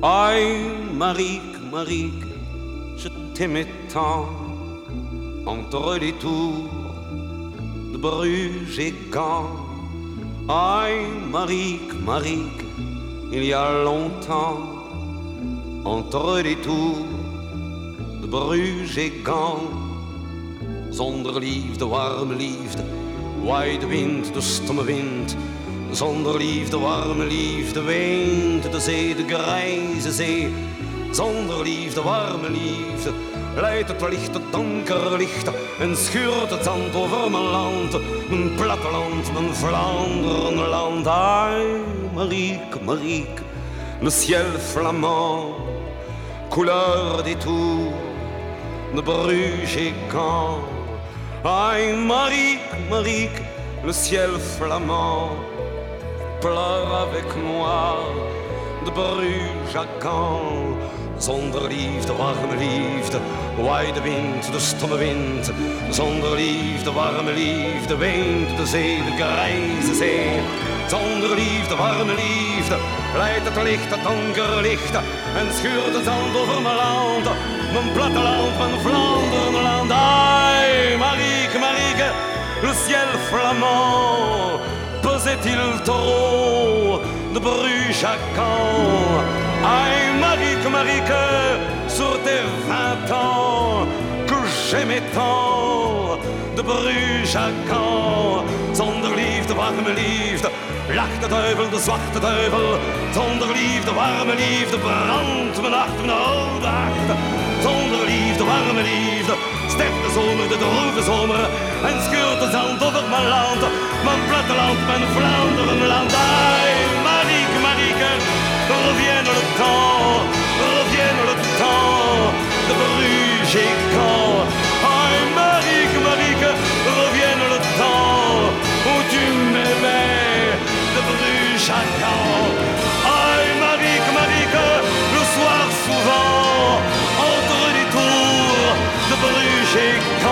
Aïe, Marique, Marique, je t'aimais tant. Entre les tours de Bruges et Gand. Aïe, Marique, Marique, il y a longtemps. Entre les tours de Bruges et Gand. Zonder liefde, warme liefde, waait de wind, de stomme wind. Zonder liefde, warme liefde, weent de zee, de grijze zee. Zonder liefde, warme liefde, leidt het licht, het donker licht. En schuurt het zand over mijn land, mijn platteland, mijn Vlaanderenland. Aïe, Marique, Marique, le ciel flamand, couleur des tours de Bruges et Gand. Aïe, Marique, Marique, le ciel flamand, pleure avec moi de Bruges à Gand. Zonder liefde, warme liefde, waait de wind, de stomme wind. Zonder liefde, warme liefde, weent de zee, de grijze zee. Zonder liefde, warme liefde, leidt het licht, het donker licht. En schuurt het zand over mijn land, mijn platteland, mijn Vlaanderenland. Aïe, Marique, Marique, le ciel flamand, pesait-il trop de Bruges à Caen? Aïe, Marique, Marique, sur tes 20 ans que j'aimais tant, de Bruges à Caen. Zonder liefde, warme liefde, lacht de duivel, de zwarte duivel. Zonder liefde, warme liefde, brandt mijn hart, mijn oude hart. Zonder liefde, warme liefde, sterft de zomer, de droeve zomer. En scheurt de zand over mijn land, mijn platteland, mijn Vlaanderenland. Aïe, Marique, Marique, revienne le temps de Bruges et Caen. Aïe, Marique, Marique, revienne le temps où tu m'aimais de Bruges à Caen. Aïe, Marique, Marique, le soir souvent, entre les tours de Bruges et Caen.